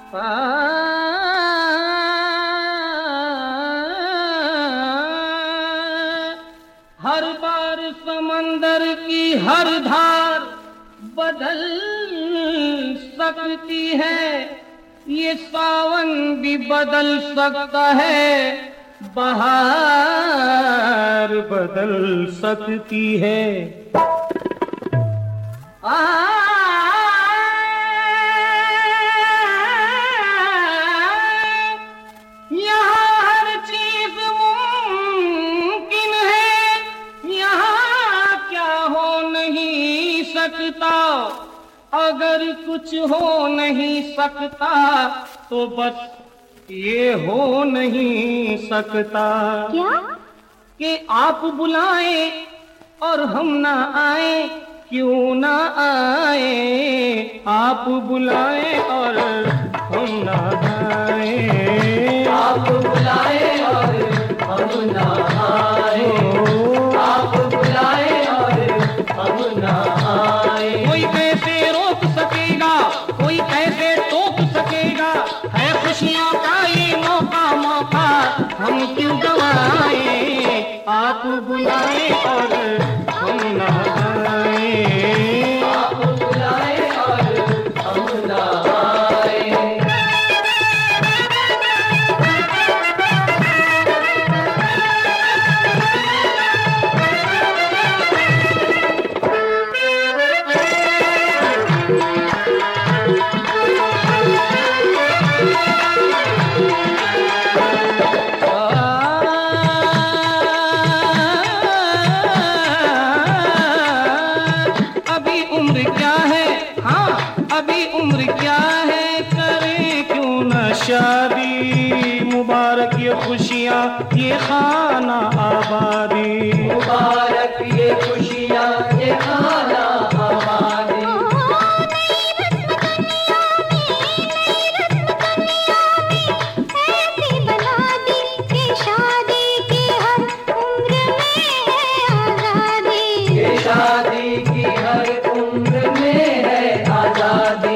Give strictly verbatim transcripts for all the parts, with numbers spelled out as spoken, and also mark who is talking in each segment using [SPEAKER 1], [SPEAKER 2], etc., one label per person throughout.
[SPEAKER 1] हर बार समंदर की हर धार बदल सकती है, ये सावन भी बदल सकता है, बहार बदल सकती है। आ अगर कुछ हो नहीं सकता तो बस ये हो नहीं सकता
[SPEAKER 2] क्या
[SPEAKER 1] कि आप बुलाएं और हम ना आए, क्यों ना आए, आप बुलाएं और हम ना आए,
[SPEAKER 3] आप बुलाएं और हम ना आए, आप बुलाएं और हम ना आए।
[SPEAKER 1] कोई कैसे रोक सकेगा, कोई कैसे टोक सकेगा, है खुशियों का ये मौका मौका हम क्यों गवाए, आप बुलाएं और हम ना आए,
[SPEAKER 3] आप बुलाएं और हम ना आए।
[SPEAKER 1] शादी मुबारक ये खुशियाँ ये खाना आबादी,
[SPEAKER 3] मुबारक ये खुशियाँ ये खाना आबादी।
[SPEAKER 2] ऐसी बना दी कि शादी की हर उम्र में है आजादी,
[SPEAKER 3] ये शादी की हर उम्र में है आजादी।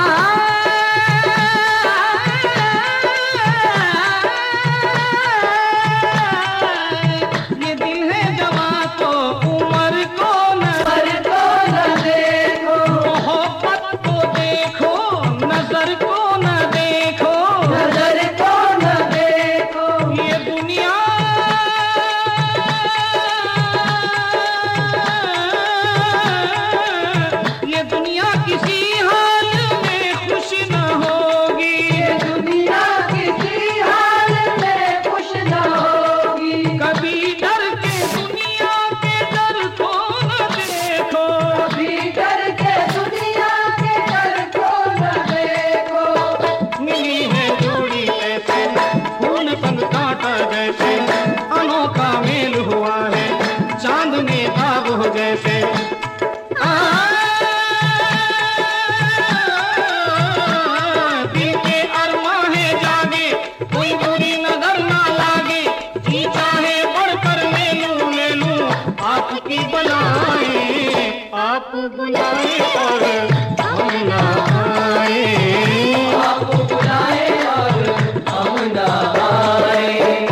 [SPEAKER 1] आप बुलाए और हम ना आए,
[SPEAKER 3] आप बुलाए और हम ना आए।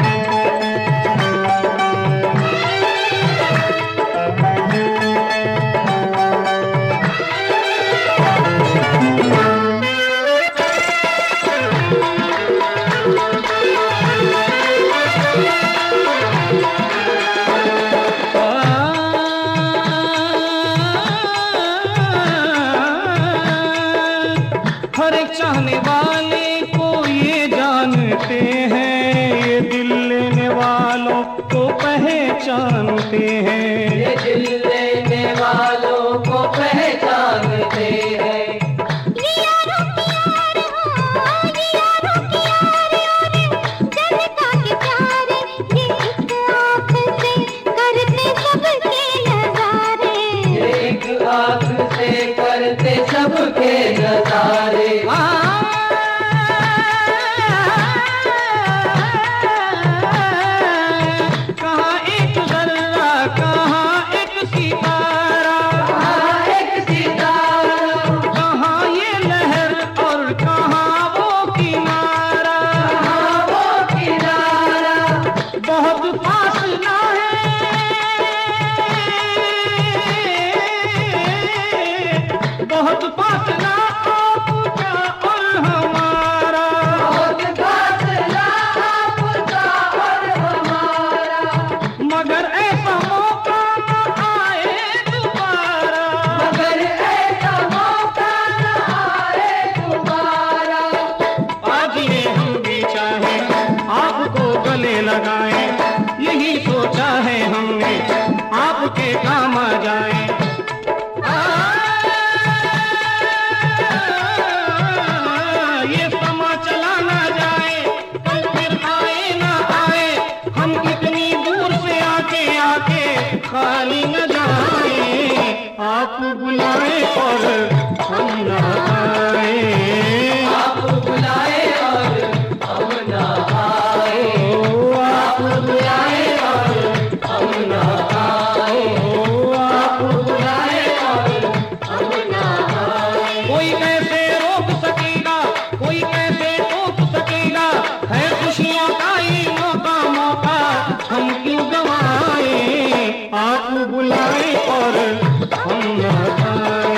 [SPEAKER 1] हर एक चाहने वाले को ये जानते हैं, ये दिल लेने वालों को पहचानते हैं,
[SPEAKER 3] ये दिल लेने वालों को पहचानते हैं।
[SPEAKER 2] ये यारों की यार हो, ये यारों की यार और जनता के प्यारे, ये एक आँख से करते सबके नजारे,
[SPEAKER 3] ये एक आँख से करते सबके नजारे।
[SPEAKER 1] कहाँ एक जर्रा कहाँ एक सितारा,
[SPEAKER 3] कहाँ एक सितारा,
[SPEAKER 1] कहाँ ये लहर और कहाँ वो बहुत फासला आपका और हमारा,
[SPEAKER 3] बहुत फासला आपका और हमारा,
[SPEAKER 1] मगर ऐसा मौका न आए दोबारा,
[SPEAKER 3] मगर ऐसा मौका न आए दोबारा।
[SPEAKER 1] आज ये हम भी चाहे आपको गले लगाएं, यही सोचा है हमने आपके काम आ जाए। आ, ये समा चला ना जाए, कल फिर आए ना आए, हम कितनी दूर से आके आके खाली न जाए। आप बुलाए और हम ना आए,
[SPEAKER 3] आप बुलाए और हम न आए,
[SPEAKER 1] आप बुलाए और
[SPEAKER 3] हम न आए,
[SPEAKER 1] आप
[SPEAKER 3] बुलाए और हम न आए।
[SPEAKER 1] कोई कैसे रोक सकेगा, कोई कैसे रोक सकेगा, है खुशियों का ये मौका मौका हम क्यों गवाए। आप बुलाए और हम न आए।